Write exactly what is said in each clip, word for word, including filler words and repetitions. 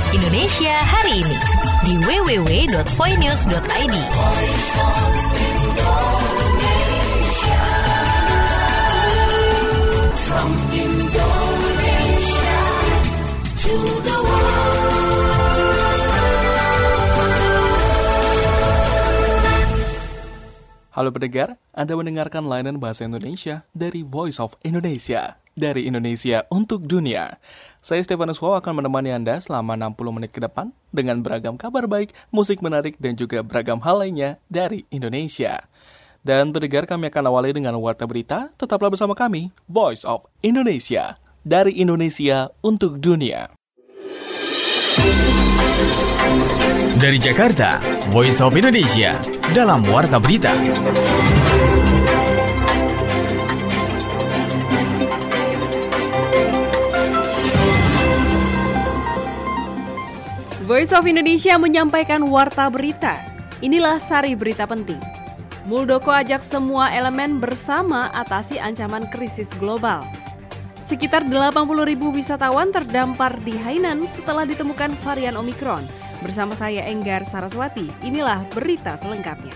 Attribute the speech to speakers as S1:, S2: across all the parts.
S1: Indonesia hari ini di w w w dot voinews dot i d. From Indonesia to the world.
S2: Halo pendengar, Anda mendengarkan layanan bahasa Indonesia dari Voice of Indonesia. Dari Indonesia untuk dunia. Saya Stefanus Wow akan menemani Anda selama enam puluh menit ke depan dengan beragam kabar baik, musik menarik, dan juga beragam hal lainnya dari Indonesia. Dan pendengar, kami akan awali dengan warta berita. Tetaplah bersama kami, Voice of Indonesia. Dari Indonesia untuk dunia.
S3: Dari Jakarta, Voice of Indonesia dalam warta berita.
S4: Voice of Indonesia menyampaikan warta berita. Inilah sari berita penting. Muldoko ajak semua elemen bersama atasi ancaman krisis global. Sekitar delapan puluh ribu wisatawan terdampar di Hainan setelah ditemukan varian Omikron. Bersama saya Enggar Saraswati, inilah berita selengkapnya.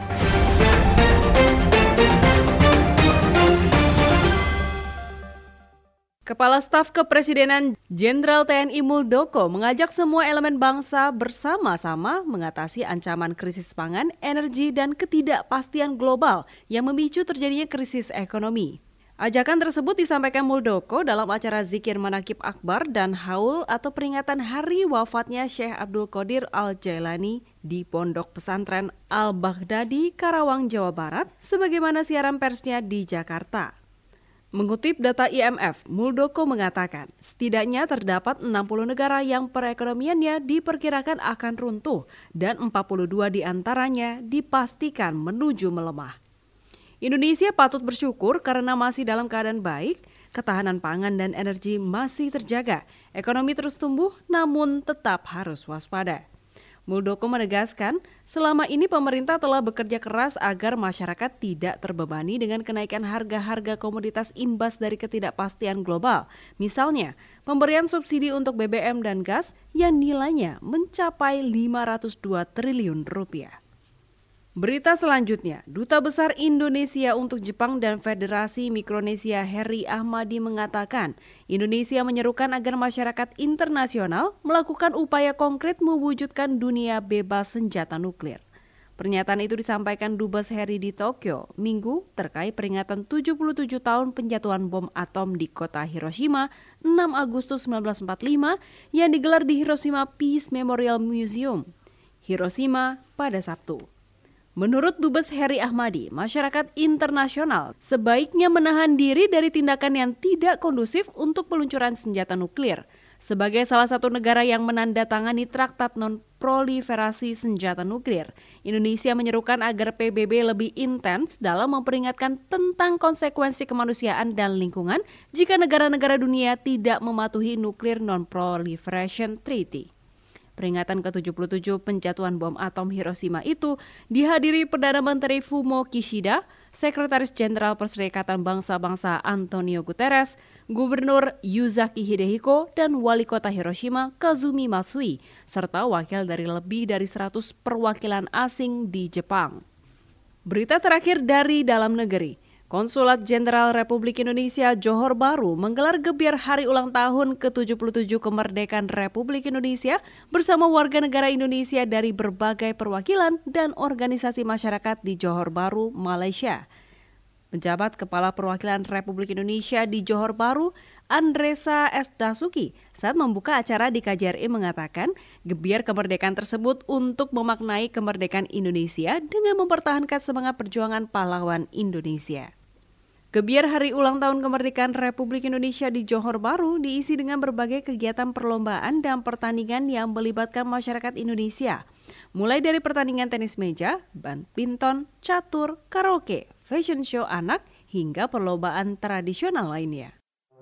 S4: Kepala Staf Kepresidenan Jenderal T N I Muldoko mengajak semua elemen bangsa bersama-sama mengatasi ancaman krisis pangan, energi, dan ketidakpastian global yang memicu terjadinya krisis ekonomi. Ajakan tersebut disampaikan Muldoko dalam acara Zikir Manaqib Akbar dan Haul atau peringatan hari wafatnya Syekh Abdul Qadir Al-Jailani di Pondok Pesantren Al-Baghdadi, Karawang, Jawa Barat, sebagaimana siaran persnya di Jakarta. Mengutip data I M F, Muldoko mengatakan setidaknya terdapat enam puluh negara yang perekonomiannya diperkirakan akan runtuh dan empat puluh dua diantaranya dipastikan menuju melemah. Indonesia patut bersyukur karena masih dalam keadaan baik, ketahanan pangan dan energi masih terjaga, ekonomi terus tumbuh namun tetap harus waspada. Muldoko menegaskan, selama ini pemerintah telah bekerja keras agar masyarakat tidak terbebani dengan kenaikan harga-harga komoditas imbas dari ketidakpastian global. Misalnya, pemberian subsidi untuk B B M dan gas yang nilainya mencapai lima ratus dua triliun rupiah. Berita selanjutnya, Duta Besar Indonesia untuk Jepang dan Federasi Mikronesia Heri Ahmadi mengatakan Indonesia menyerukan agar masyarakat internasional melakukan upaya konkret mewujudkan dunia bebas senjata nuklir. Pernyataan itu disampaikan Dubes Heri di Tokyo Minggu terkait peringatan tujuh puluh tujuh tahun penjatuhan bom atom di kota Hiroshima enam Agustus seribu sembilan ratus empat puluh lima yang digelar di Hiroshima Peace Memorial Museum, Hiroshima pada Sabtu. Menurut Dubes Heri Ahmadi, masyarakat internasional sebaiknya menahan diri dari tindakan yang tidak kondusif untuk peluncuran senjata nuklir. Sebagai salah satu negara yang menandatangani Traktat Non-Proliferasi Senjata Nuklir, Indonesia menyerukan agar P B B lebih intens dalam memperingatkan tentang konsekuensi kemanusiaan dan lingkungan jika negara-negara dunia tidak mematuhi Nuclear Non-Proliferation Treaty. Peringatan ke tujuh puluh tujuh penjatuhan bom atom Hiroshima itu dihadiri Perdana Menteri Fumio Kishida, Sekretaris Jenderal Perserikatan Bangsa-Bangsa Antonio Guterres, Gubernur Yuzaki Hidehiko, dan Wali Kota Hiroshima Kazumi Matsui, serta wakil dari lebih dari seratus perwakilan asing di Jepang. Berita terakhir dari dalam negeri. Konsulat Jenderal Republik Indonesia Johor Bahru menggelar gebiar hari ulang tahun ke tujuh puluh tujuh kemerdekaan Republik Indonesia bersama warga negara Indonesia dari berbagai perwakilan dan organisasi masyarakat di Johor Bahru, Malaysia. Penjabat Kepala Perwakilan Republik Indonesia di Johor Bahru, Andresa S. Dasuki, saat membuka acara di K J R I mengatakan gebiar kemerdekaan tersebut untuk memaknai kemerdekaan Indonesia dengan mempertahankan semangat perjuangan pahlawan Indonesia. Gebiar Hari Ulang Tahun Kemerdekaan Republik Indonesia di Johor Bahru diisi dengan berbagai kegiatan perlombaan dan pertandingan yang melibatkan masyarakat Indonesia. Mulai dari pertandingan tenis meja, badminton, catur, karaoke, fashion show anak, hingga perlombaan tradisional lainnya.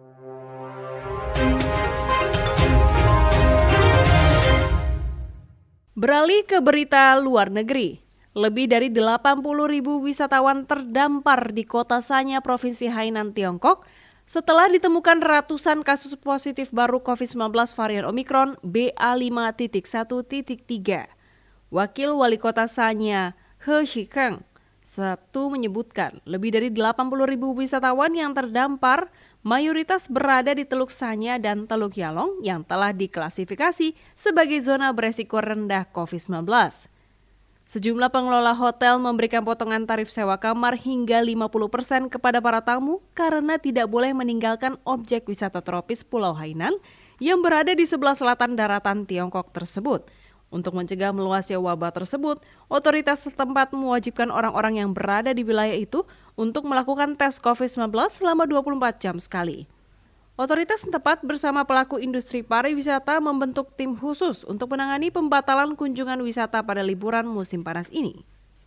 S4: Beralih ke berita luar negeri. Lebih dari delapan puluh ribu wisatawan terdampar di kota Sanya, Provinsi Hainan, Tiongkok, Setelah ditemukan ratusan kasus positif baru covid sembilan belas varian Omikron B A lima titik satu titik tiga. Wakil Wali Kota Sanya, He Shikeng, Sabtu menyebutkan lebih dari delapan puluh ribu wisatawan yang terdampar, mayoritas berada di Teluk Sanya dan Teluk Yalong yang telah diklasifikasi sebagai zona beresiko rendah covid sembilan belas. Sejumlah pengelola hotel memberikan potongan tarif sewa kamar hingga lima puluh persen kepada para tamu karena tidak boleh meninggalkan objek wisata tropis Pulau Hainan yang berada di sebelah selatan daratan Tiongkok tersebut. Untuk mencegah meluasnya wabah tersebut, otoritas setempat mewajibkan orang-orang yang berada di wilayah itu untuk melakukan tes covid sembilan belas selama dua puluh empat jam sekali. Otoritas setempat bersama pelaku industri pariwisata membentuk tim khusus untuk menangani pembatalan kunjungan wisata pada liburan musim panas ini.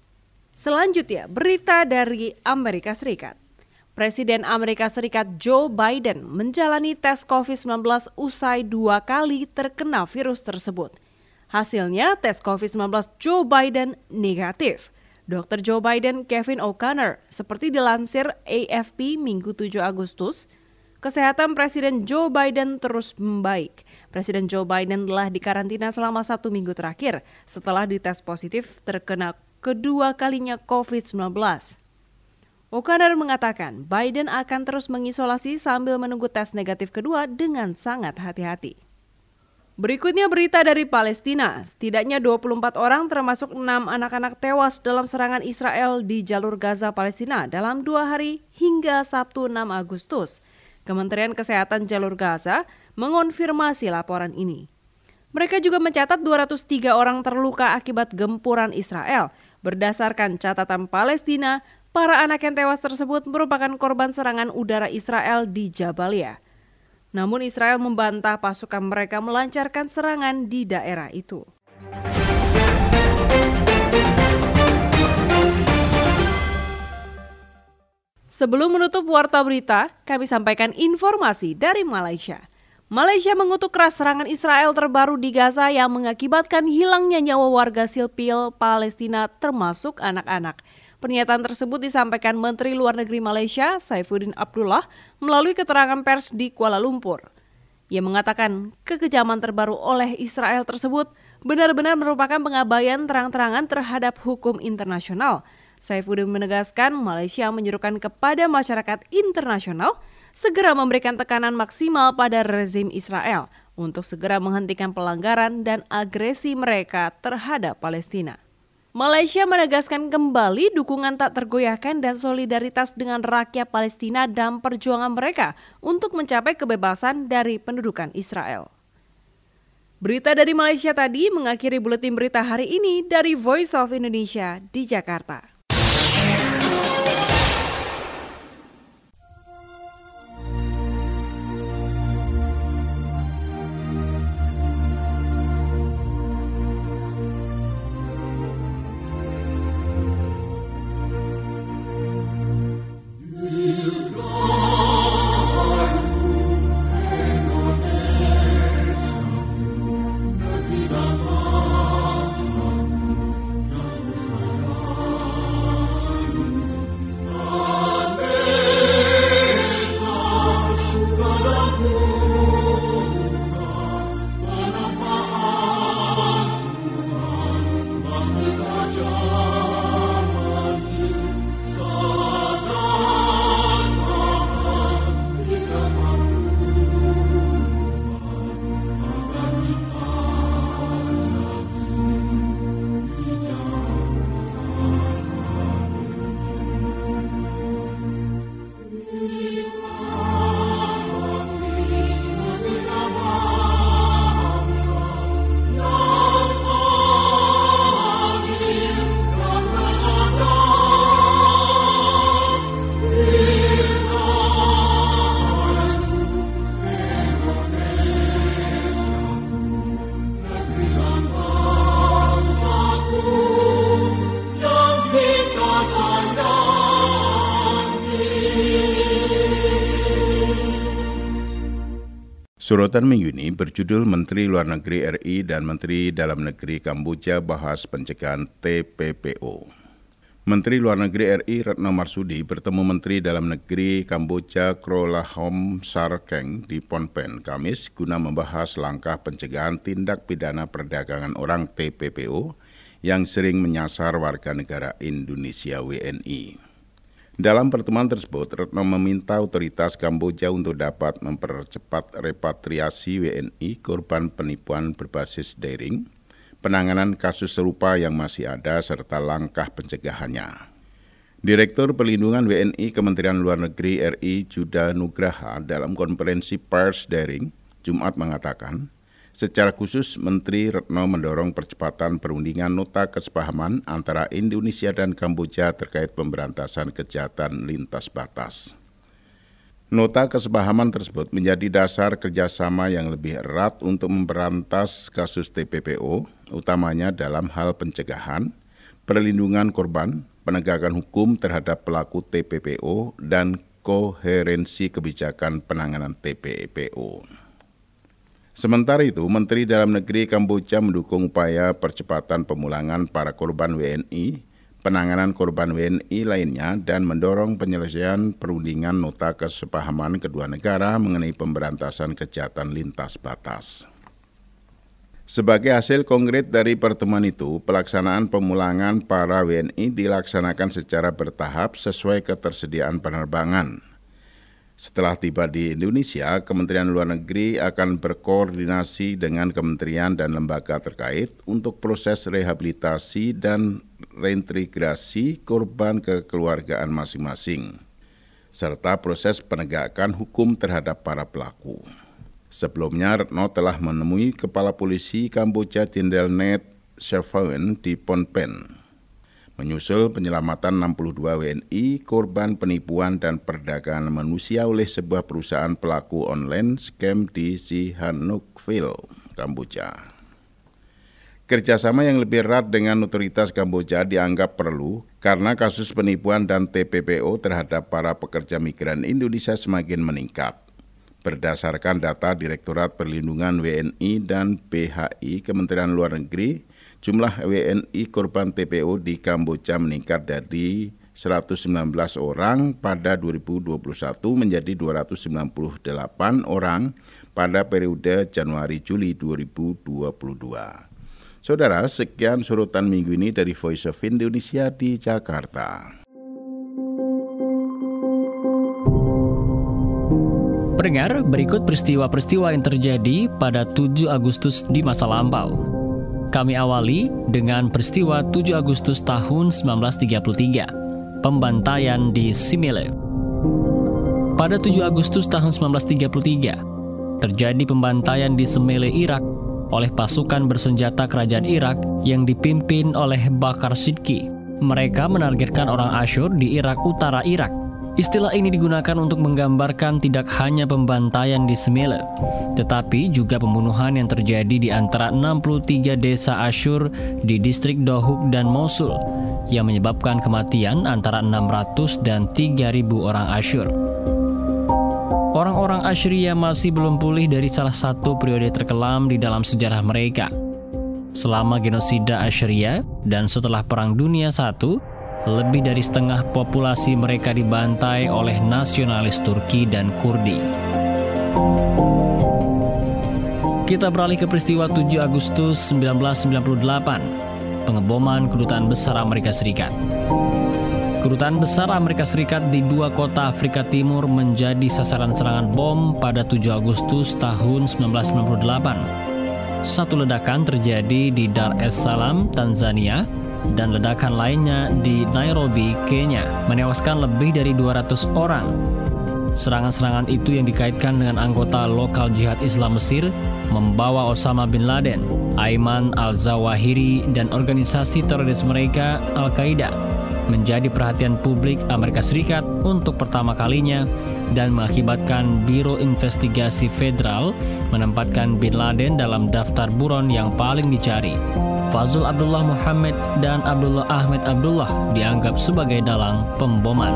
S4: Selanjutnya, berita dari Amerika Serikat. Presiden Amerika Serikat Joe Biden menjalani tes covid sembilan belas usai dua kali terkena virus tersebut. Hasilnya, tes covid sembilan belas Joe Biden negatif. dokter Joe Biden, Kevin O'Connor, seperti dilansir A F P Minggu tujuh Agustus, kesehatan Presiden Joe Biden terus membaik. Presiden Joe Biden telah dikarantina selama satu minggu terakhir setelah dites positif terkena kedua kalinya covid sembilan belas. O'Connor mengatakan Biden akan terus mengisolasi sambil menunggu tes negatif kedua dengan sangat hati-hati. Berikutnya berita dari Palestina. Setidaknya dua puluh empat orang termasuk enam anak-anak tewas dalam serangan Israel di jalur Gaza Palestina dalam dua hari hingga Sabtu enam Agustus. Kementerian Kesehatan Jalur Gaza mengonfirmasi laporan ini. Mereka juga mencatat dua ratus tiga orang terluka akibat gempuran Israel. Berdasarkan catatan Palestina, para anak yang tewas tersebut merupakan korban serangan udara Israel di Jabalia. Namun Israel membantah pasukan mereka melancarkan serangan di daerah itu. Sebelum menutup Warta Berita, kami sampaikan informasi dari Malaysia. Malaysia mengutuk keras serangan Israel terbaru di Gaza yang mengakibatkan hilangnya nyawa warga sipil Palestina termasuk anak-anak. Pernyataan tersebut disampaikan Menteri Luar Negeri Malaysia, Saifuddin Abdullah, melalui keterangan pers di Kuala Lumpur. Ia mengatakan kekejaman terbaru oleh Israel tersebut benar-benar merupakan pengabaian terang-terangan terhadap hukum internasional. Saifuddin menegaskan Malaysia menyerukan kepada masyarakat internasional segera memberikan tekanan maksimal pada rezim Israel untuk segera menghentikan pelanggaran dan agresi mereka terhadap Palestina. Malaysia menegaskan kembali dukungan tak tergoyahkan dan solidaritas dengan rakyat Palestina dan perjuangan mereka untuk mencapai kebebasan dari pendudukan Israel. Berita dari Malaysia tadi mengakhiri buletin berita hari ini dari Voice of Indonesia di Jakarta.
S5: Sorotan minggu ini berjudul Menteri Luar Negeri R I dan Menteri Dalam Negeri Kamboja bahas pencegahan T P P O. Menteri Luar Negeri R I Retno Marsudi bertemu Menteri Dalam Negeri Kamboja Krolahom Sarkeng di Phnom Penh, Kamis guna membahas langkah pencegahan tindak pidana perdagangan orang T P P O yang sering menyasar warga negara Indonesia W N I. Dalam pertemuan tersebut, Retno meminta otoritas Kamboja untuk dapat mempercepat repatriasi W N I korban penipuan berbasis daring, penanganan kasus serupa yang masih ada, serta langkah pencegahannya. Direktur Perlindungan W N I Kementerian Luar Negeri R I Juda Nugraha dalam konferensi pers daring Jumat mengatakan, secara khusus Menteri Retno mendorong percepatan perundingan nota kesepahaman antara Indonesia dan Kamboja terkait pemberantasan kejahatan lintas batas. Nota kesepahaman tersebut menjadi dasar kerjasama yang lebih erat untuk memberantas kasus T P P O, utamanya dalam hal pencegahan, perlindungan korban, penegakan hukum terhadap pelaku T P P O, dan koherensi kebijakan penanganan T P P O. Sementara itu, Menteri Dalam Negeri Kamboja mendukung upaya percepatan pemulangan para korban W N I, penanganan korban W N I lainnya, dan mendorong penyelesaian perundingan nota kesepahaman kedua negara mengenai pemberantasan kejahatan lintas batas. Sebagai hasil konkret dari pertemuan itu, pelaksanaan pemulangan para W N I dilaksanakan secara bertahap sesuai ketersediaan penerbangan. Setelah tiba di Indonesia, Kementerian Luar Negeri akan berkoordinasi dengan kementerian dan lembaga terkait untuk proses rehabilitasi dan reintegrasi korban kekeluargaan masing-masing, serta proses penegakan hukum terhadap para pelaku. Sebelumnya, Retno telah menemui Kepala Polisi Kamboja Jenderal Net Shervawen di Phnom Penh, menyusul penyelamatan enam puluh dua W N I korban penipuan dan perdagangan manusia oleh sebuah perusahaan pelaku online scam di Sihanoukville, Kamboja. Kerjasama yang lebih erat dengan otoritas Kamboja dianggap perlu karena kasus penipuan dan T P P O terhadap para pekerja migran Indonesia semakin meningkat. Berdasarkan data Direktorat Perlindungan W N I dan P H I Kementerian Luar Negeri, jumlah W N I korban T P O di Kamboja meningkat dari seratus sembilan belas orang pada dua ribu dua puluh satu menjadi dua ratus sembilan puluh delapan orang pada periode Januari-Juli dua ribu dua puluh dua. Saudara, sekian sorotan minggu ini dari Voice of Indonesia di Jakarta.
S6: Pendengar, berikut peristiwa-peristiwa yang terjadi pada tujuh Agustus di masa lampau. Kami awali dengan peristiwa tujuh Agustus tahun sembilan belas tiga puluh tiga, pembantaian di Simele. Pada tujuh Agustus tahun sembilan belas tiga puluh tiga, terjadi pembantaian di Simele, Irak oleh pasukan bersenjata kerajaan Irak yang dipimpin oleh Bakar Siddiqui. Mereka menargetkan orang Asyur di Irak Utara Irak. Istilah ini digunakan untuk menggambarkan tidak hanya pembantaian di Simele, tetapi juga pembunuhan yang terjadi di antara enam puluh tiga desa Asyur di distrik Dohuk dan Mosul, yang menyebabkan kematian antara enam ratus dan tiga ribu orang Asyur. Orang-orang Assyria masih belum pulih dari salah satu periode terkelam di dalam sejarah mereka. Selama genosida Assyria dan setelah Perang Dunia Satu, lebih dari setengah populasi mereka dibantai oleh nasionalis Turki dan Kurdi. Kita beralih ke peristiwa tujuh Agustus seribu sembilan ratus sembilan puluh delapan, pengeboman Kedutaan Besar Amerika Serikat. Kedutaan Besar Amerika Serikat di dua kota Afrika Timur menjadi sasaran serangan bom pada tujuh Agustus tahun seribu sembilan ratus sembilan puluh delapan. Satu ledakan terjadi di Dar es Salaam, Tanzania, dan ledakan lainnya di Nairobi, Kenya, menewaskan lebih dari dua ratus orang. Serangan-serangan itu yang dikaitkan dengan anggota lokal jihad Islam Mesir membawa Osama bin Laden, Ayman al-Zawahiri, dan organisasi teroris mereka Al-Qaeda menjadi perhatian publik Amerika Serikat untuk pertama kalinya dan mengakibatkan Biro Investigasi Federal menempatkan bin Laden dalam daftar buron yang paling dicari. Fazul Abdullah Muhammad dan Abdullah Ahmed Abdullah dianggap sebagai dalang pemboman.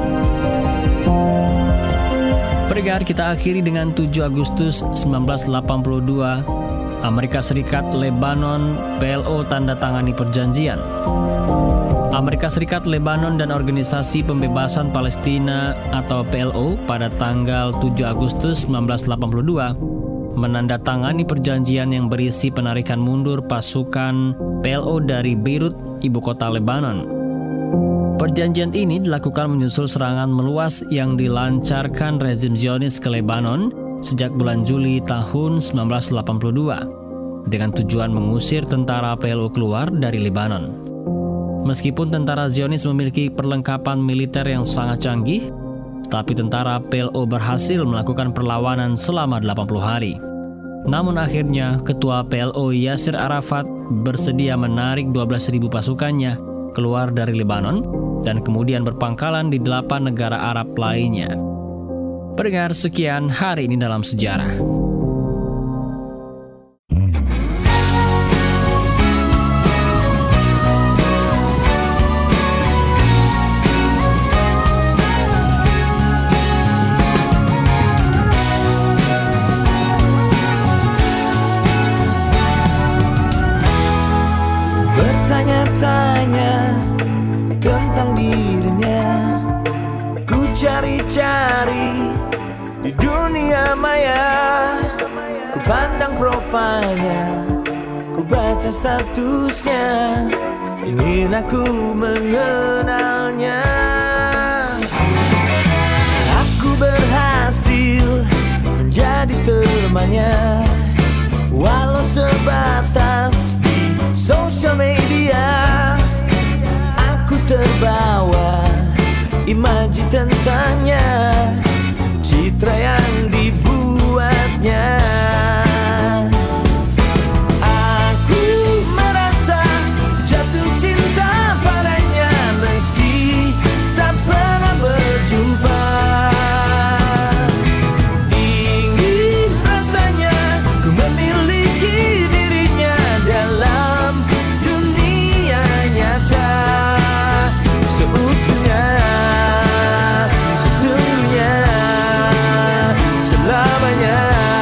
S6: Pendengar, kita akhiri dengan tujuh Agustus seribu sembilan ratus delapan puluh dua, Amerika Serikat Lebanon P L O tanda tangani perjanjian. Amerika Serikat, Lebanon, dan Organisasi Pembebasan Palestina atau P L O pada tanggal tujuh Agustus seribu sembilan ratus delapan puluh dua menandatangani perjanjian yang berisi penarikan mundur pasukan P L O dari Beirut, ibu kota Lebanon. Perjanjian ini dilakukan menyusul serangan meluas yang dilancarkan rezim Zionis ke Lebanon sejak bulan Juli tahun seribu sembilan ratus delapan puluh dua dengan tujuan mengusir tentara P L O keluar dari Lebanon. Meskipun tentara Zionis memiliki perlengkapan militer yang sangat canggih, tapi tentara P L O berhasil melakukan perlawanan selama delapan puluh hari. Namun akhirnya, Ketua P L O Yasser Arafat bersedia menarik dua belas ribu pasukannya keluar dari Lebanon dan kemudian berpangkalan di delapan negara Arab lainnya. Pendengar, sekian hari ini dalam sejarah.
S7: Bertanya-tanya tentang dirinya, ku cari-cari di dunia maya. Ku pandang profilnya, ku baca statusnya, ingin aku mengenalnya. Aku berhasil menjadi temannya, walau sebatas sosial media. Aku terbawa imaji tentangnya, citra yang dibuatnya. Aku merasa jatuh cinta padanya meski tak pernah berjumpa. Ingin rasanya ku memiliki dirinya dalam dunia nyata seutuhnya, sesungguhnya, selamanya.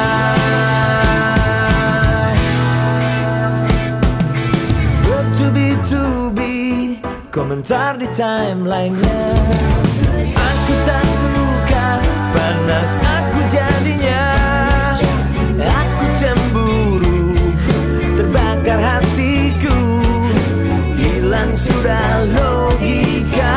S7: Bertubi-tubi komentar di timeline-nya, aku tak suka, panas aku jadinya. Aku cemburu, terbakar hatiku, hilang sudah logika.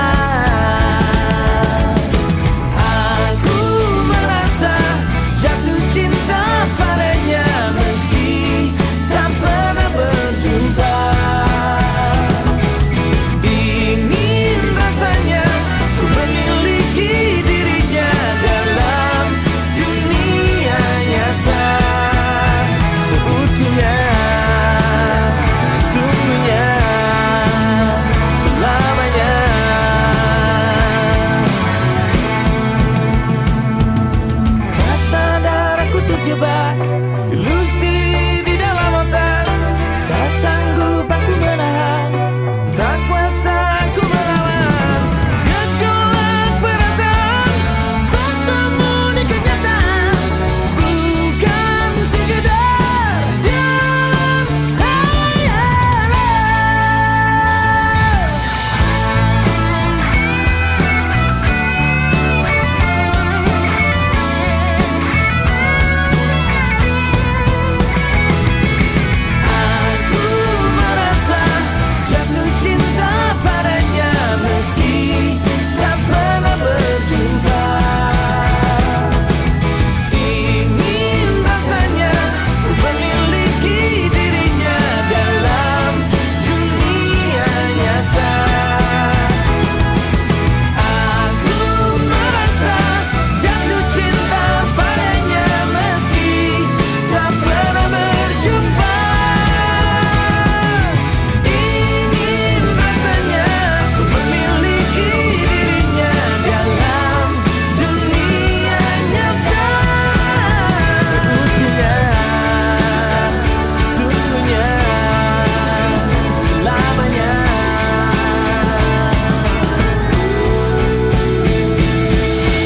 S7: Aku merasa jatuh cinta padanya meski tak pernah berjumpa. Ingin rasanya ku memiliki dirinya dalam dunia nyata seutuhnya, sesungguhnya, selamanya. Tak sadar aku terjebak ilusi di dalam otak, tak sanggup aku menahan, tak kuasa aku melawan gejolak perasaan bertemu di kenyataan, bukan sekedar dalam hayalan. Aku merasa jatuh cinta padanya meski tak pernah berjumpa. Ingin rasanya ku memiliki dirinya dalam dunia nyata. Aku merasa jatuh cinta padanya meski tak pernah berjumpa. Ingin rasanya ku memiliki dirinya dalam dunia nyata seutuhnya, sesungguhnya, selamanya.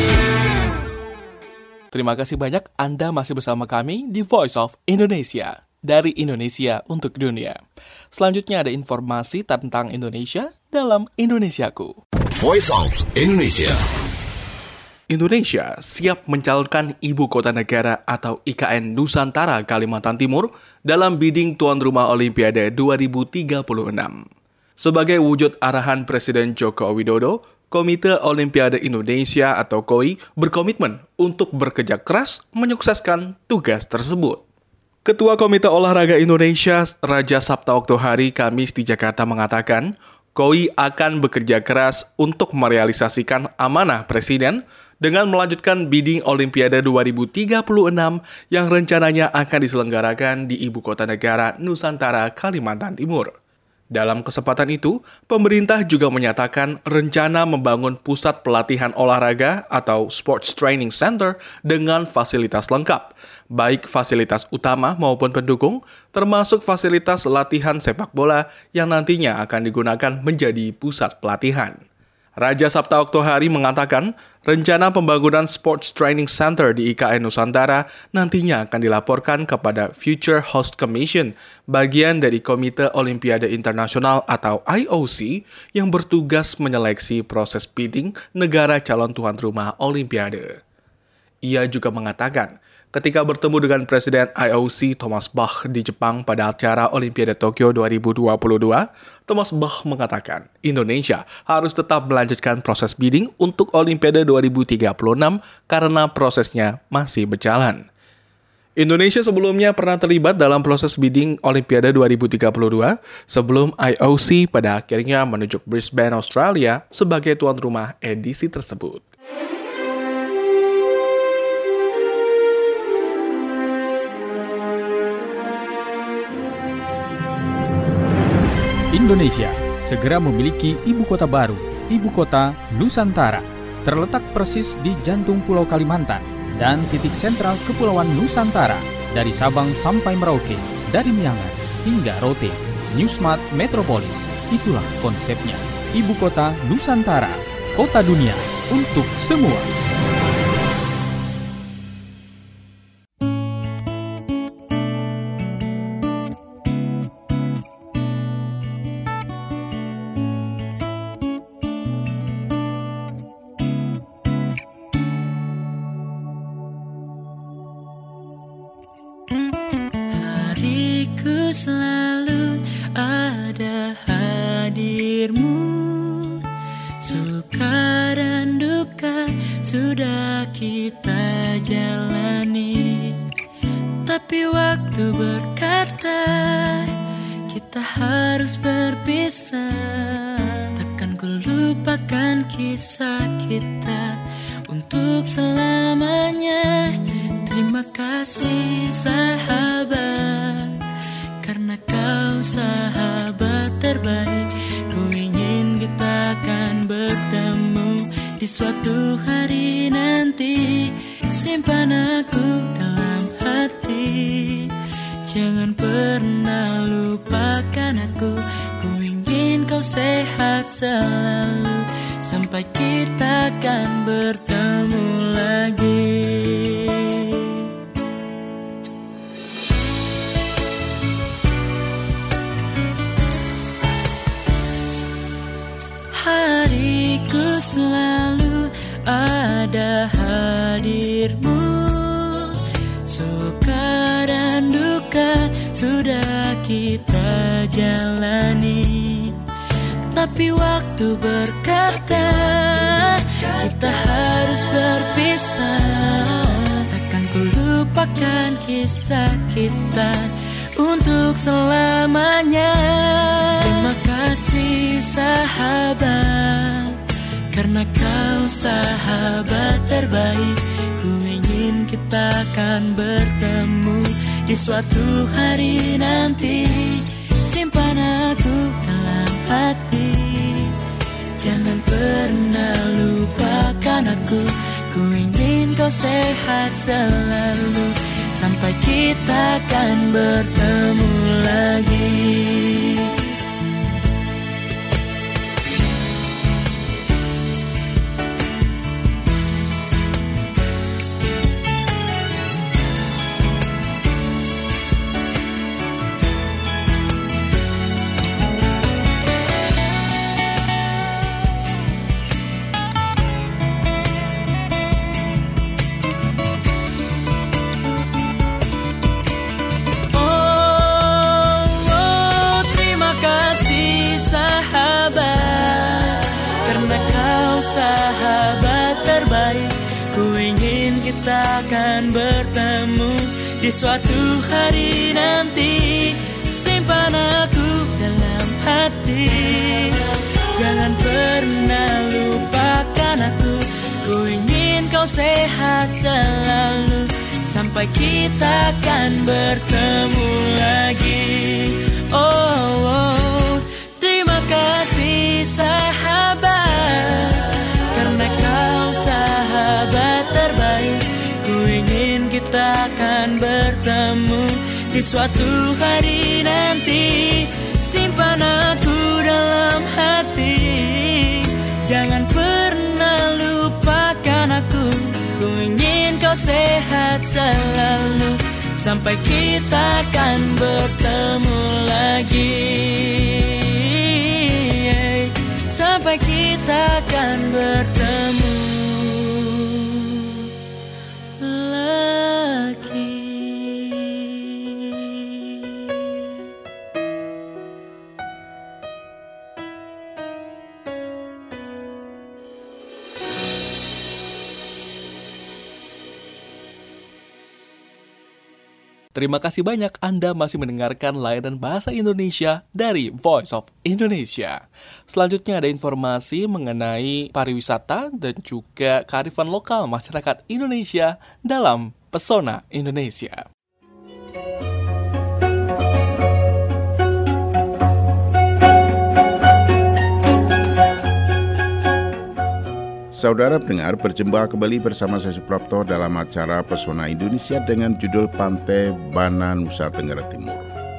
S2: Terima kasih banyak Anda masih bersama kami di Voice of Indonesia. dari Indonesia untuk dunia. Selanjutnya ada informasi tentang Indonesia dalam Indonesiaku.
S3: Voice of Indonesia.
S2: Indonesia siap mencalonkan Ibu Kota Negara atau I K N Nusantara Kalimantan Timur dalam bidding tuan rumah Olimpiade dua ribu tiga puluh enam. Sebagai wujud arahan Presiden Joko Widodo, Komite Olimpiade Indonesia atau K O I berkomitmen untuk bekerja keras menyukseskan tugas tersebut. Ketua Komite Olahraga Indonesia, Raja Sabta Oktohari, Kamis di Jakarta mengatakan, K O I akan bekerja keras untuk merealisasikan amanah Presiden dengan melanjutkan bidding Olimpiade dua ribu tiga puluh enam yang rencananya akan diselenggarakan di Ibu Kota Negara Nusantara Kalimantan Timur. Dalam kesempatan itu, pemerintah juga menyatakan rencana membangun pusat pelatihan olahraga atau Sports Training Center dengan fasilitas lengkap, baik fasilitas utama maupun pendukung, termasuk fasilitas latihan sepak bola yang nantinya akan digunakan menjadi pusat pelatihan. Raja Sabta Oktohari mengatakan, rencana pembangunan Sports Training Center di I K N Nusantara nantinya akan dilaporkan kepada Future Host Commission, bagian dari Komite Olimpiade Internasional atau I O C yang bertugas menyeleksi proses bidding negara calon tuan rumah Olimpiade. Ia juga mengatakan, ketika bertemu dengan Presiden I O C Thomas Bach di Jepang pada acara Olimpiade Tokyo dua ribu dua puluh dua, Thomas Bach mengatakan Indonesia harus tetap melanjutkan proses bidding untuk Olimpiade dua ribu tiga puluh enam karena prosesnya masih berjalan. Indonesia sebelumnya pernah terlibat dalam proses bidding Olimpiade dua ribu tiga puluh dua sebelum I O C pada akhirnya menunjuk Brisbane, Australia sebagai tuan rumah edisi tersebut.
S8: Indonesia segera memiliki ibu kota baru, ibu kota Nusantara, terletak persis di jantung Pulau Kalimantan dan titik sentral Kepulauan Nusantara dari Sabang sampai Merauke, dari Miangas hingga Rote, New Smart Metropolis. Itulah konsepnya, ibu kota Nusantara, kota dunia untuk semua.
S7: Selalu ada hadirmu, suka dan duka sudah kita jalani. Tapi waktu berkata kita harus berpisah. Takkan ku lupakan kisah kita untuk selamanya. Terima kasih sahabat, karena kau sahabat terbaik. Ku ingin kita akan bertemu di suatu hari nanti. Simpan aku dalam hati, jangan pernah lupakan aku. Ku ingin kau sehat selalu sampai kita akan bertemu lagi. Hariku selalu ada hadirmu, suka dan duka sudah kita jalani. Tapi waktu berkata kita harus berpisah. Takkan ku lupakan kisah kita untuk selamanya. Terima kasih sahabat, karena kau sahabat terbaik. Ku ingin kita akan bertemu di suatu hari nanti. Simpan aku dalam hati, jangan pernah lupakan aku. Ku ingin kau sehat selalu sampai kita akan bertemu lagi. kita akan bertemu di suatu hari nanti. Simpan aku dalam hati, jangan pernah lupakan aku. Ku ingin kau sehat selalu sampai kita akan bertemu lagi. Oh, oh. Terima kasih sahabat, karena kau sahabat terbaik. Ku ingin kita akan bertemu di suatu hari nanti. Simpan aku dalam hati, jangan pernah lupakan aku. Ku ingin kau sehat selalu sampai kita akan bertemu lagi. Sampai kita akan bertemu lagi.
S2: Terima kasih banyak Anda masih mendengarkan layanan bahasa Indonesia dari Voice of Indonesia. Selanjutnya ada informasi mengenai pariwisata dan juga kearifan lokal masyarakat Indonesia dalam Pesona Indonesia.
S5: Saudara pendengar, berjumpa kembali bersama saya Suprapto dalam acara Pesona Indonesia dengan judul Pantai Bana, Nusa Tenggara Timur.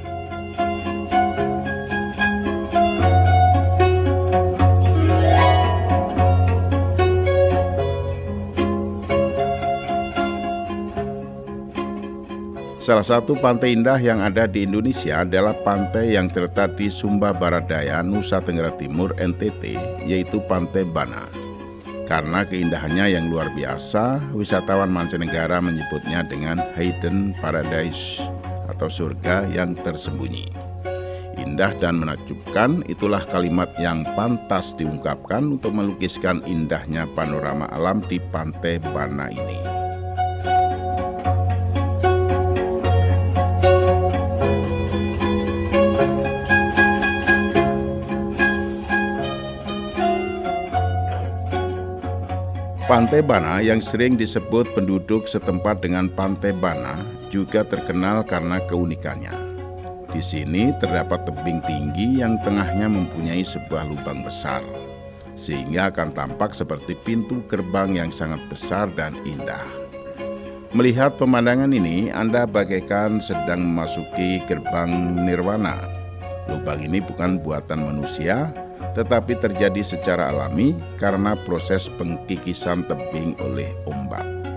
S5: Salah satu pantai indah yang ada di Indonesia adalah pantai yang terletak di Sumba Barat Daya, Nusa Tenggara Timur, N T T, yaitu Pantai Bana. Karena keindahannya yang luar biasa, wisatawan mancanegara menyebutnya dengan Hidden Paradise atau surga yang tersembunyi. Indah dan menakjubkan, itulah kalimat yang pantas diungkapkan untuk melukiskan indahnya panorama alam di Pantai Bana ini. Pantai Bana yang sering disebut penduduk setempat dengan Pantai Bana juga terkenal karena keunikannya. Di sini terdapat tebing tinggi yang tengahnya mempunyai sebuah lubang besar, sehingga akan tampak seperti pintu gerbang yang sangat besar dan indah. Melihat pemandangan ini, Anda bagaikan sedang memasuki gerbang nirwana. Lubang ini bukan buatan manusia, tetapi terjadi secara alami karena proses pengkikisan tebing oleh ombak.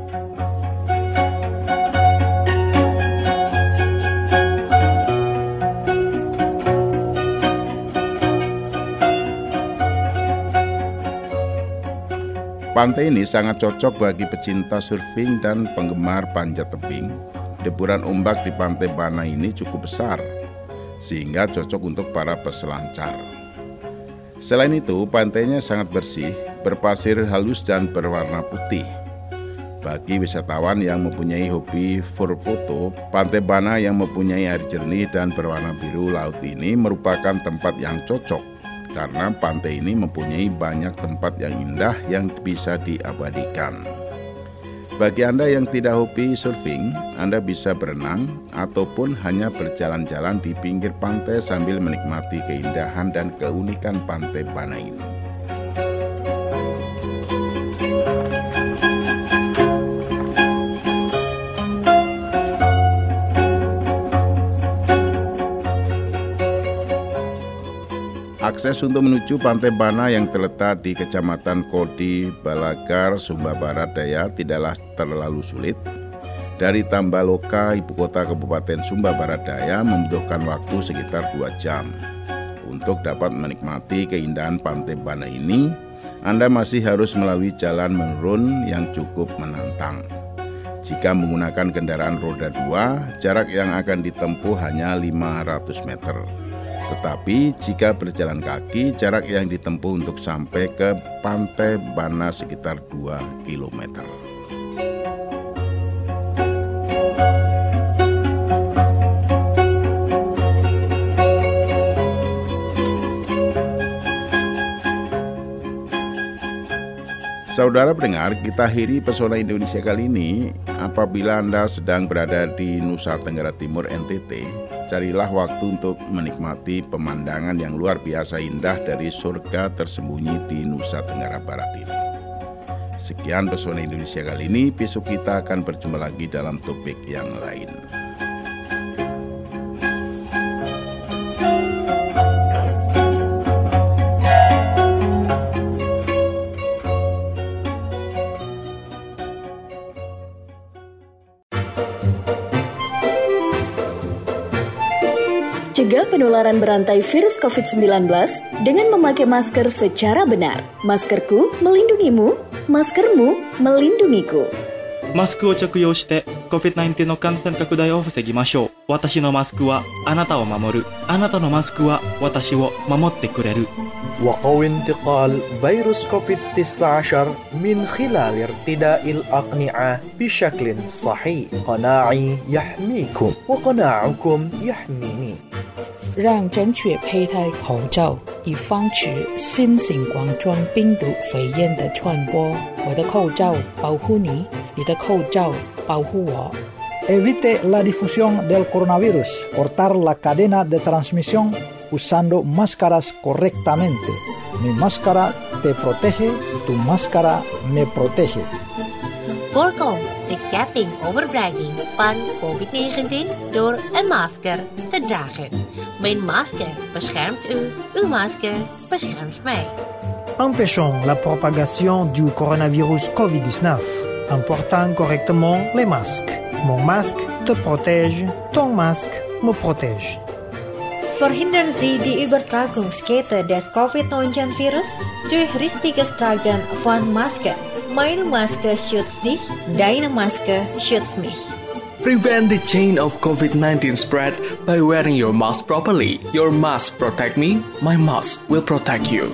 S5: Pantai ini sangat cocok bagi pecinta surfing dan penggemar panjat tebing. Deburan ombak di Pantai Bana ini cukup besar, sehingga cocok untuk para peselancar. Selain itu, pantainya sangat bersih, berpasir halus dan berwarna putih. Bagi wisatawan yang mempunyai hobi foto, Pantai Bana yang mempunyai air jernih dan berwarna biru laut ini merupakan tempat yang cocok, karena pantai ini mempunyai banyak tempat yang indah yang bisa diabadikan. Bagi Anda yang tidak hobi surfing, Anda bisa berenang ataupun hanya berjalan-jalan di pinggir pantai sambil menikmati keindahan dan keunikan Pantai Bana ini. Akses untuk menuju Pantai Bana yang terletak di Kecamatan Kodi, Balagar, Sumba Barat Daya tidaklah terlalu sulit. Dari Tambaloka, ibu kota Kabupaten Sumba Barat Daya, membutuhkan waktu sekitar dua jam. Untuk dapat menikmati keindahan Pantai Bana ini, Anda masih harus melalui jalan menurun yang cukup menantang. Jika menggunakan kendaraan roda dua, jarak yang akan ditempuh hanya lima ratus meter. Tetapi jika berjalan kaki, jarak yang ditempuh untuk sampai ke Pantai Bana sekitar dua kilometer. Saudara pendengar, kita akhiri Pesona Indonesia kali ini. Apabila Anda sedang berada di Nusa Tenggara Timur N T T, carilah waktu untuk menikmati pemandangan yang luar biasa indah dari surga tersembunyi di Nusa Tenggara Barat ini. Sekian Pesona Indonesia kali ini, besok kita akan berjumpa lagi dalam topik yang lain.
S9: Cegah penularan berantai virus covid sembilan belas dengan memakai masker secara benar. Maskerku melindungimu, maskermu melindungiku.
S10: マスクを着用して コビッドナインティーン の感染拡大を防ぎましょう。私のマスクはあなたを守る。あなたのマスクは私を守ってくれる。
S11: وقوي انتقال فيروس كوفيد تسعة عشر من خلال ارتداء الأقنعة بشكل صحيح. قناعي يحميكم وقناعكم يحميني.
S12: 让正确佩戴口罩，以防止新型冠状病毒肺炎的传播。我的口罩保护你，你的口罩保护我。
S13: Evite la difusión del coronavirus, cortar la cadena de transmisión usando máscaras correctamente. Mi máscara te protege, tu máscara me protege.
S14: Voorkom de ketting overdraging van covid negentien door een masker te dragen. Mijn masker beschermt u, uw masker beschermt mij.
S15: Empêchons la propagation du coronavirus covid dix-neuf en portant correctement les masques. Mon masque te protège, ton masque me protège.
S16: Verhindern Sie die Übertragungskette des covid neunzehn virus durch richtiges Tragen von Masken. Meine Maske schützt dich, deine Maske schützt mich.
S17: Prevent the chain of covid nineteen spread by wearing your mask properly. Your mask protect me, my mask will protect you.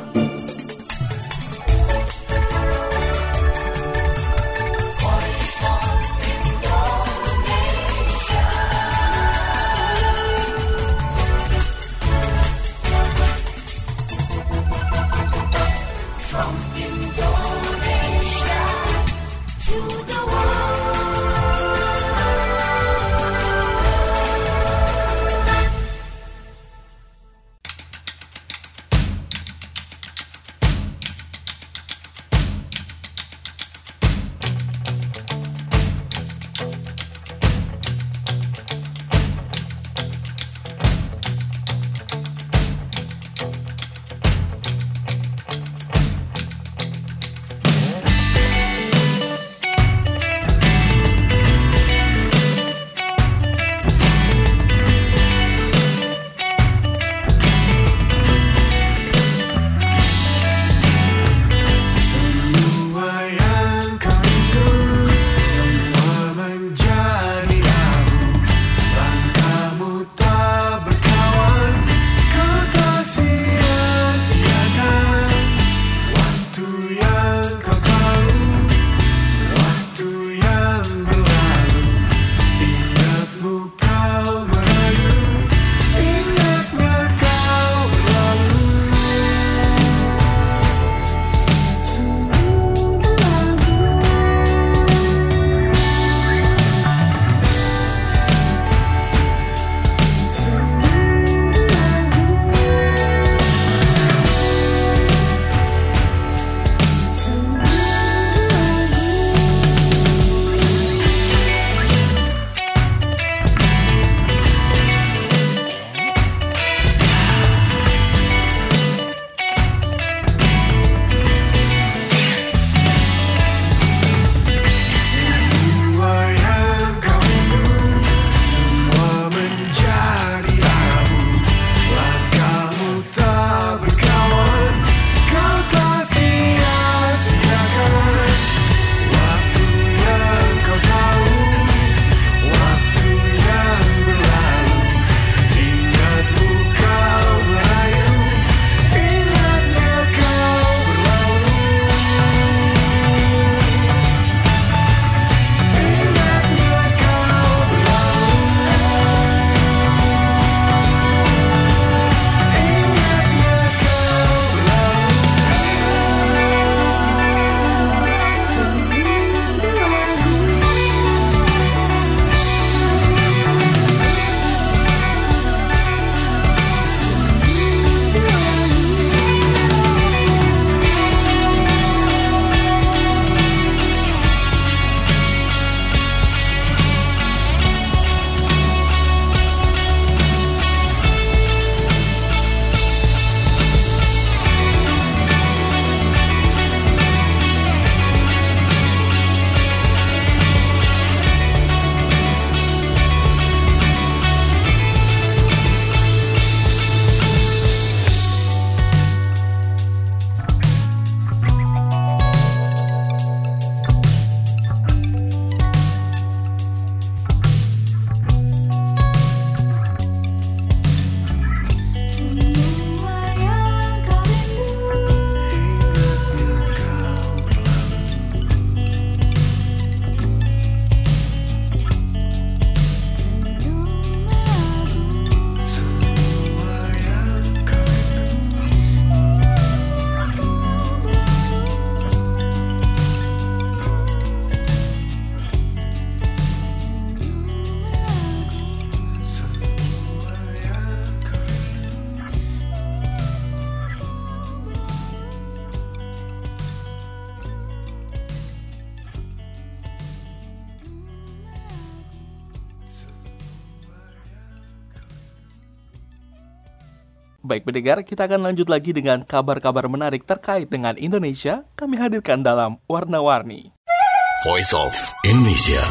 S2: Baik pendengar, kita akan lanjut lagi dengan kabar-kabar menarik terkait dengan Indonesia. Kami hadirkan dalam Warna-Warni.
S18: Voice of Indonesia.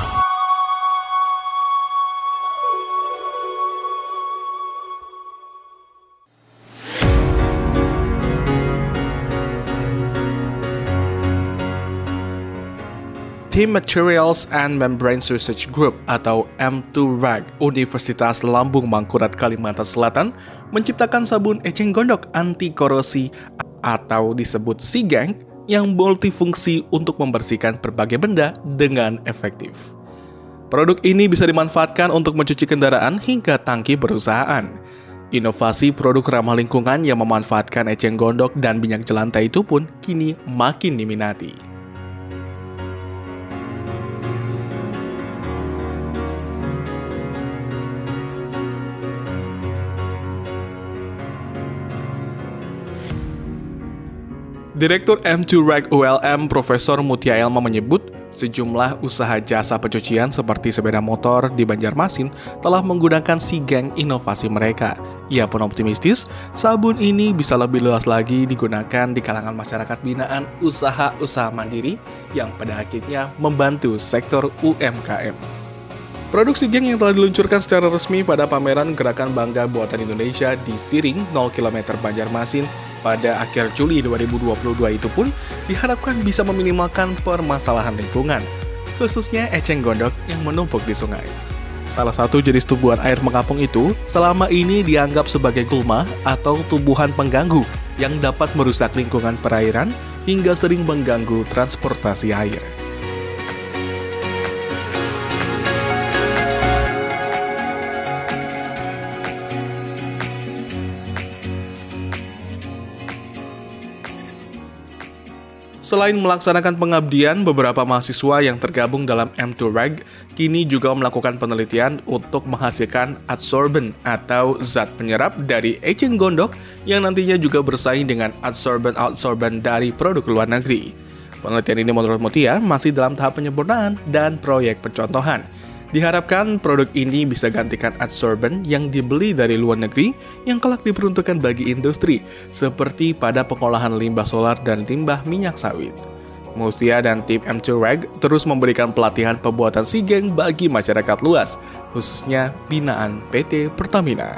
S2: Team Materials and Membrane Research Group atau M two R A G Universitas Lambung Mangkurat Kalimantan Selatan menciptakan sabun eceng gondok anti korosi atau disebut Sigeng yang multifungsi untuk membersihkan berbagai benda dengan efektif. Produk ini bisa dimanfaatkan untuk mencuci kendaraan hingga tangki perusahaan. Inovasi produk ramah lingkungan yang memanfaatkan eceng gondok dan minyak jelantah itu pun kini makin diminati. Direktur M two R A G U L M Profesor Mutia Elma menyebut sejumlah usaha jasa pencucian seperti sepeda motor di Banjarmasin telah menggunakan Sigeng inovasi mereka. Ia pun optimistis sabun ini bisa lebih luas lagi digunakan di kalangan masyarakat binaan usaha-usaha mandiri yang pada akhirnya membantu sektor U M K M. Produk Sigeng yang telah diluncurkan secara resmi pada pameran Gerakan Bangga Buatan Indonesia di Siring nol kilometer Banjarmasin pada akhir Juli dua ribu dua puluh dua itu pun diharapkan bisa meminimalkan permasalahan lingkungan, khususnya eceng gondok yang menumpuk di sungai. Salah satu jenis tumbuhan air mengapung itu selama ini dianggap sebagai gulma atau tumbuhan pengganggu yang dapat merusak lingkungan perairan hingga sering mengganggu transportasi air. Selain melaksanakan pengabdian, beberapa mahasiswa yang tergabung dalam M two R A G kini juga melakukan penelitian untuk menghasilkan adsorben atau zat penyerap dari eceng gondok yang nantinya juga bersaing dengan adsorben-adsorben dari produk luar negeri. Penelitian ini menurut Mutia masih dalam tahap penyempurnaan dan proyek pencontohan. Diharapkan produk ini bisa gantikan adsorben yang dibeli dari luar negeri yang kelak diperuntukkan bagi industri, seperti pada pengolahan limbah solar dan limbah minyak sawit. Mutia dan tim M two R A G terus memberikan pelatihan pembuatan Sigeng bagi masyarakat luas, khususnya binaan P T Pertamina.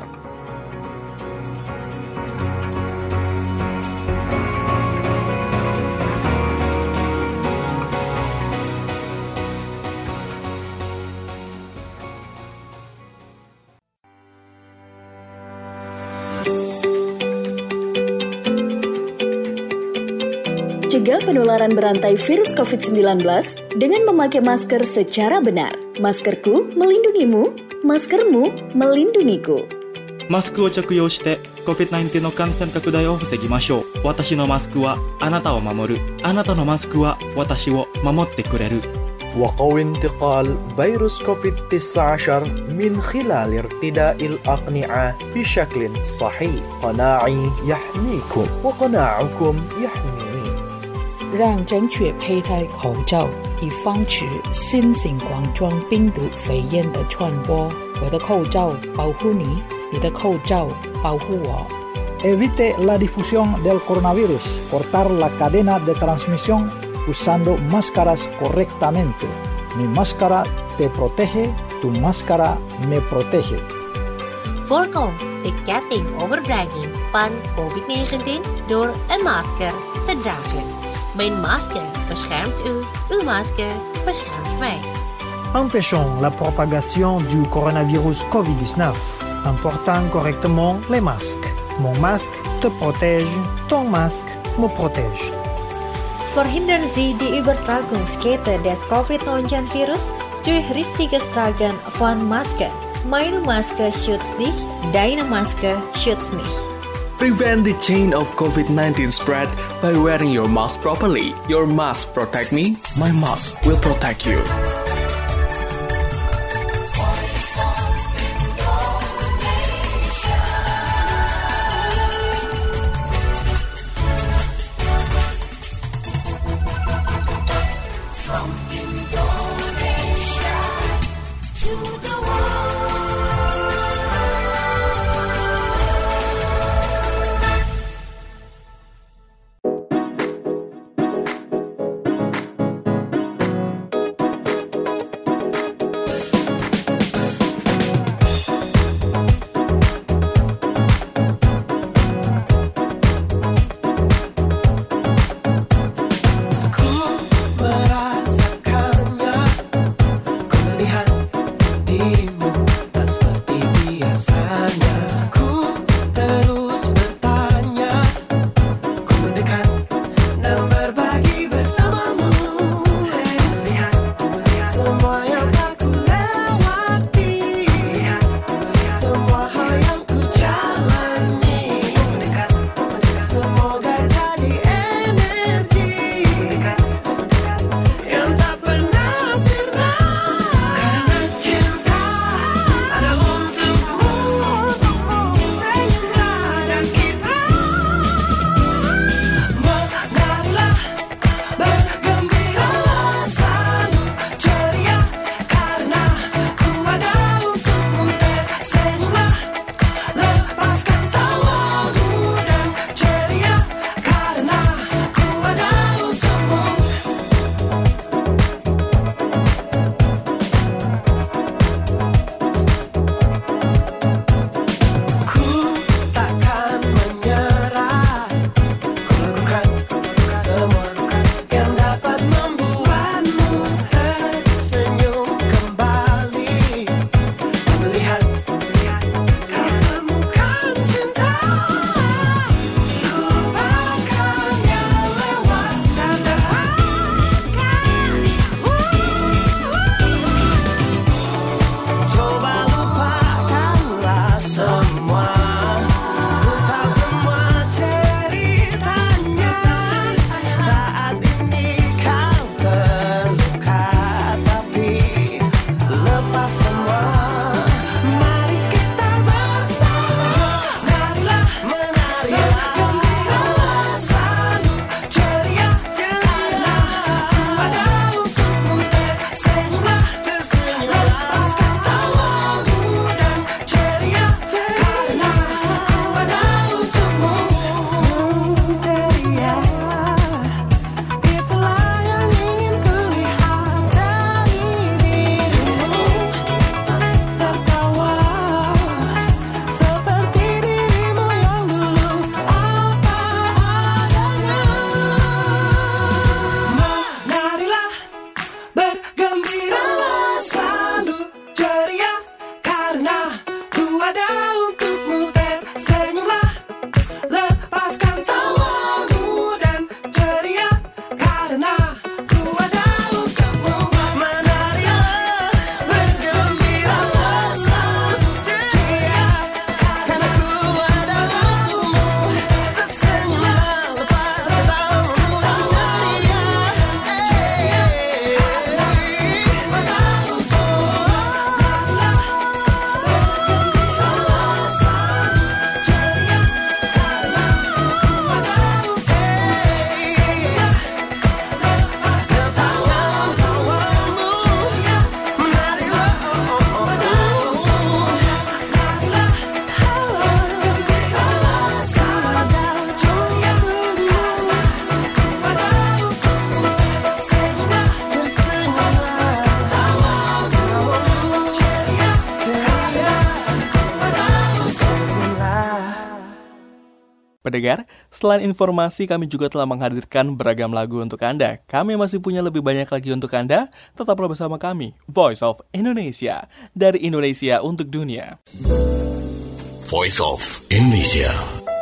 S9: Cegah penularan berantai virus covid sembilan belas dengan memakai masker secara benar. Maskerku melindungimu, maskermu melindungiku.
S10: マスクを着用して コビッドナインティーン の感染拡大を防ぎましょう。私のマスクはあなたを守る。あなたのマスクは私を守ってくれる。
S11: وقوي انتقال فيروس كوفيد تسعة عشر من خلال ارتداء الأقنعة بشكل صحيح. قناعي يحميكم وقناعكم يحميني.
S12: 让正确佩戴口罩，以防止新型冠状病毒肺炎的传播。我的口罩保护你，你的口罩保护我。
S13: Evite la difusión del coronavirus. Cortar la cadena de transmisión usando máscaras correctamente. Mi máscara te protege, tu máscara me protege.
S14: Voorkom de ketting overdraging van covid negentien door een masker te dragen. Mijn masker beschermt u, uw masker beschermt mij.
S15: Empêchons la propagation du coronavirus covid dix-neuf en portant correctement les masques. Mon masque te protège, ton masque me protège.
S16: Verhindern Sie die Übertragungskette des covid neunzehn virus durch richtiges Tragen von Maske. Meine Maske schützt dich, deine Maske schützt mich.
S17: Prevent the chain of covid nineteen spread by wearing your mask properly. Your mask protect me, my mask will protect you.
S2: Pendengar, selain informasi kami juga telah menghadirkan beragam lagu untuk Anda. Kami masih punya lebih banyak lagi untuk Anda. Tetaplah bersama kami, Voice of Indonesia, dari Indonesia untuk dunia.
S18: Voice of Indonesia.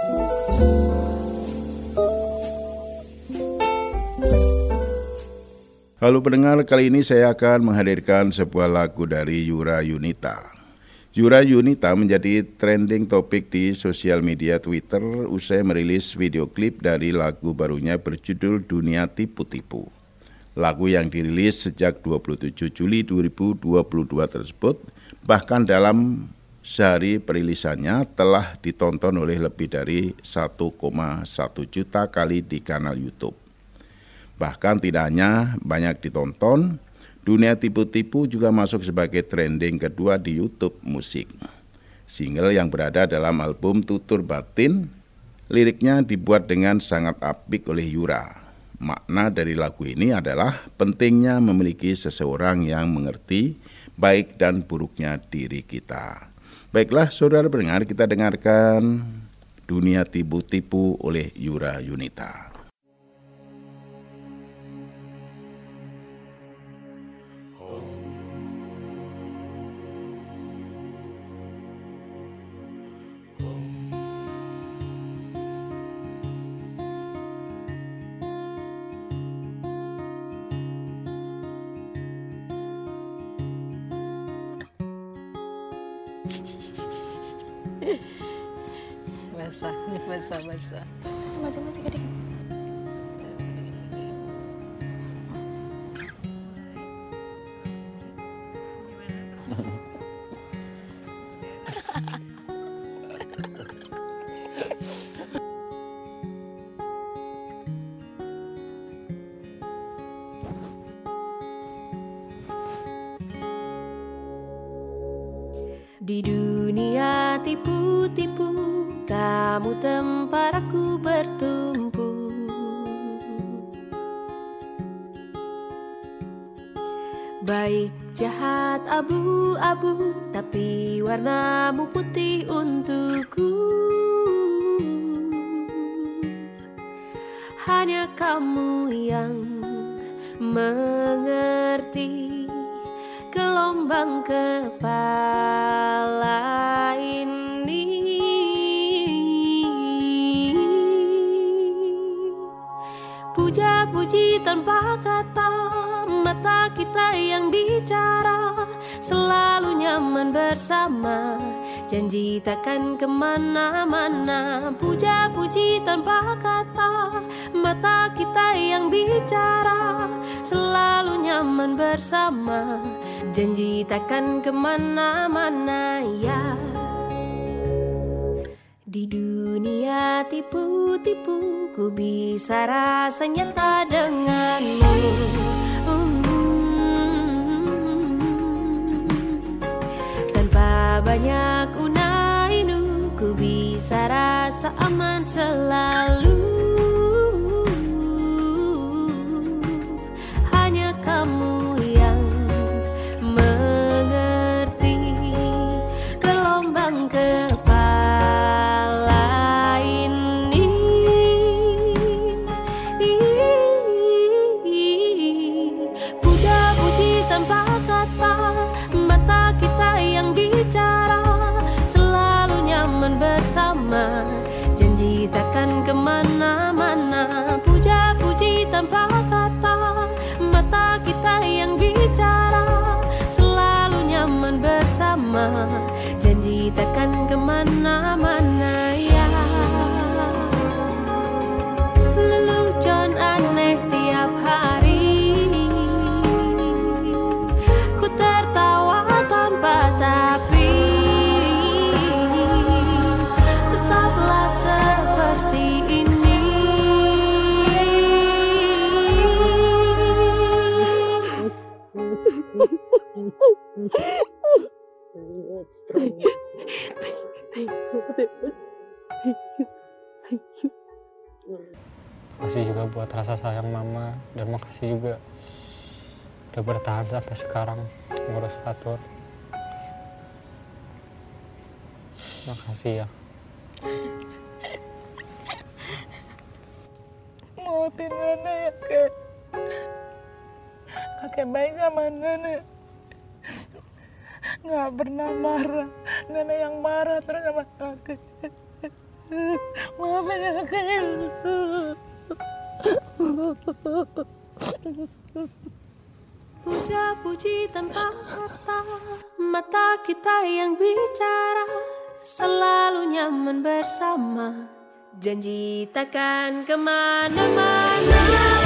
S5: Halo pendengar, kali ini saya akan menghadirkan sebuah lagu dari Yura Yunita. Yura Yunita menjadi trending topik di sosial media Twitter usai merilis video klip dari lagu barunya berjudul Dunia Tipu-Tipu. Lagu yang dirilis sejak dua puluh tujuh Juli dua ribu dua puluh dua tersebut bahkan dalam sehari perilisannya telah ditonton oleh lebih dari satu koma satu juta kali di kanal YouTube. Bahkan tidak hanya banyak ditonton, Dunia Tipu-Tipu juga masuk sebagai trending kedua di YouTube musik. Single yang berada dalam album Tutur Batin, liriknya dibuat dengan sangat apik oleh Yura. Makna dari lagu ini adalah pentingnya memiliki seseorang yang mengerti baik dan buruknya diri kita. Baiklah saudara pendengar, kita dengarkan Dunia Tipu-Tipu oleh Yura Yunita.
S19: basah, ini basah, basah. Macam-macam adik.
S20: Di dunia tipu-tipu, kamu tempat aku bertumpu. Baik jahat abu-abu, tapi warnamu putih untukku. Hanya kamu yang mengerti gelombang kepala ini. Puja-puji tanpa kata, mata kita yang bicara, selalu nyaman bersama, janji takkan kemana-mana. Puja-puji tanpa kata, mata kita yang bicara, selalu nyaman bersama, janji takkan kemana-mana ya. Di dunia tipu-tipu, ku bisa rasa nyata denganmu. Hmm. Tanpa banyak unai-unu, ku bisa rasa aman selalu. Hanya kamu yang mengerti gelombang kepala ini. Puja-puji tanpa kata, mata kita yang bicara, selalu nyaman bersama, janji takkan kemana-mana. Puja-puji tanpa kata, mata kita yang bicara, selalu nyaman bersama, janji takkan kemana-mana ya. Lelucon aneh tiap hari, ku tertawa tanpa tapi, tetaplah seperti ini.
S21: Makasih juga buat rasa sayang mama, dan makasih juga udah bertahan sampai sekarang ngurus Fatur. Makasih ya.
S1: maafin nenek ya kek. Kakek baik sama nenek, nggak pernah marah. Nenek yang marah terus sama kakek. Maafin ya kakek.
S20: Puja-puji tanpa kata, mata kita yang bicara, selalu nyaman bersama, janji takkan kemana-mana.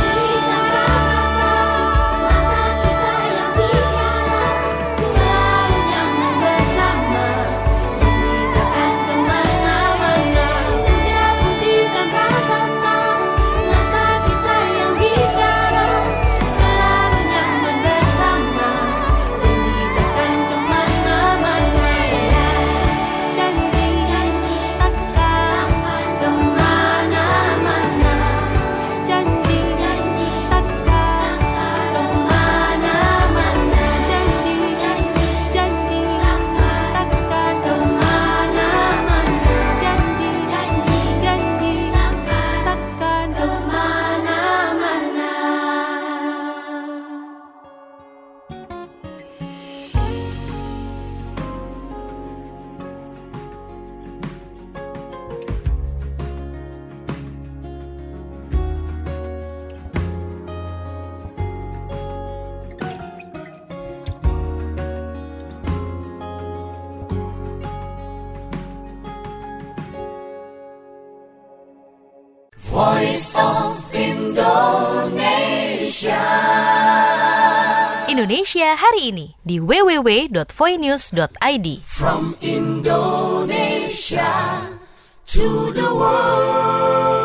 S7: Voice of Indonesia.
S22: Indonesia hari ini di w w w dot voinews dot i d.
S7: From Indonesia to the world.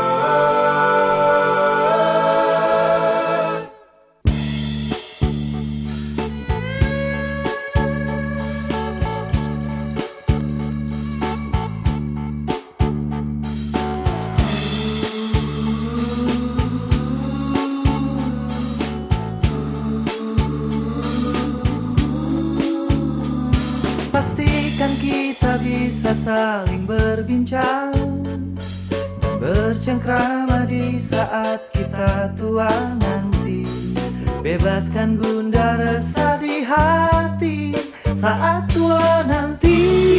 S23: Bisa saling berbincang dan bercengkrama di saat kita tua nanti. Bebaskan gundah resah di hati saat tua nanti.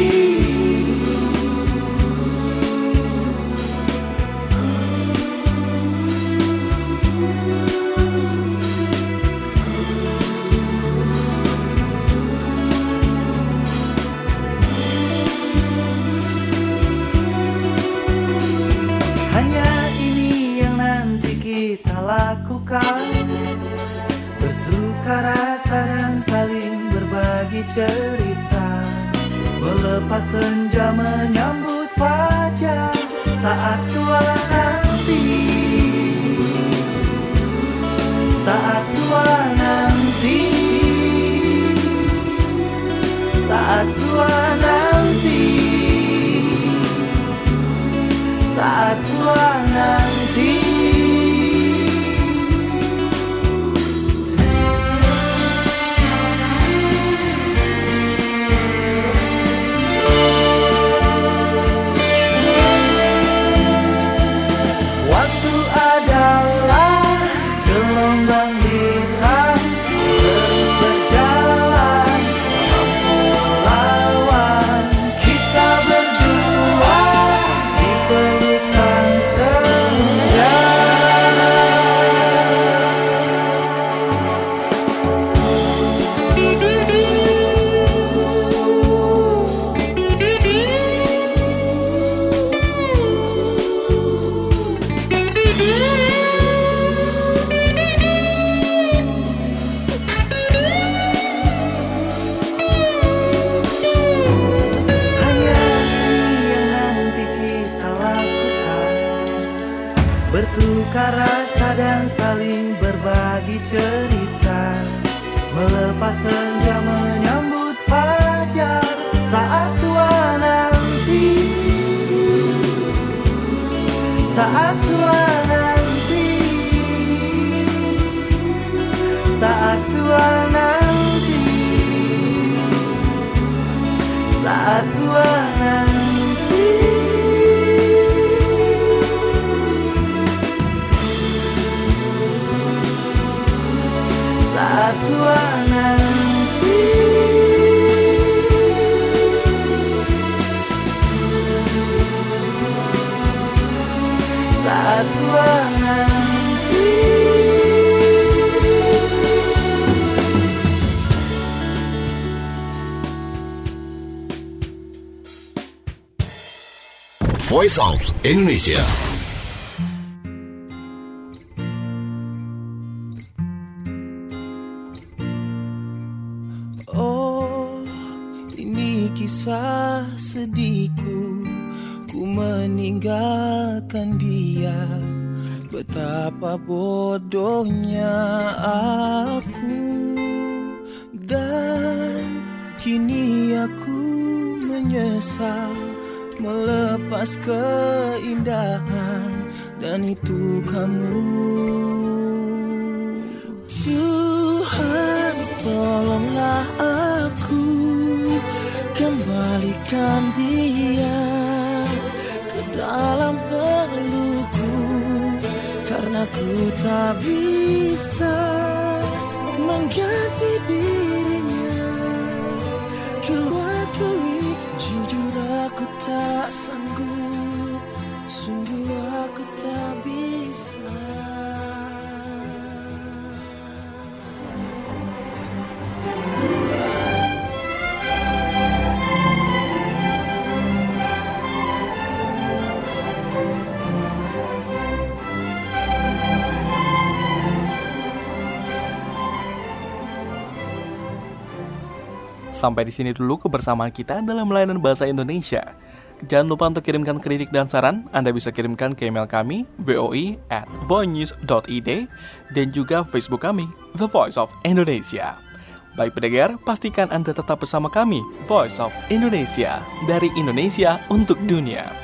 S23: Bertukar rasa dan saling berbagi cerita, melepas senja menyambut fajar saat tua nanti. Saat tua nanti, saat tua nanti, saat tua nanti. Bertukar rasa dan saling berbagi cerita, melepas senja menyambut fajar saat tua nanti. Saat tua nanti, saat tua nanti, saat tua nanti. saat tua nanti.
S18: Voice of Indonesia.
S23: Oh, ini kisah sedihku. Ku meninggalkan dia. Betapa bodohnya aku. Dan kini aku menyesal melepas keindahan, dan itu kamu. Tuhan, tolonglah aku, kembalikan dia ke dalam pelukku, karena ku tak bisa mengganti dirinya. Ku akui, jujur aku tak sanggup, sungguh aku tak bisa.
S2: Sampai di sini dulu kebersamaan kita dalam layanan bahasa Indonesia. Jangan lupa untuk kirimkan kritik dan saran. Anda bisa kirimkan ke email kami voi at voinews dot i d dan juga Facebook kami The Voice of Indonesia. Baik pendengar, pastikan Anda tetap bersama kami Voice of Indonesia, dari Indonesia untuk dunia.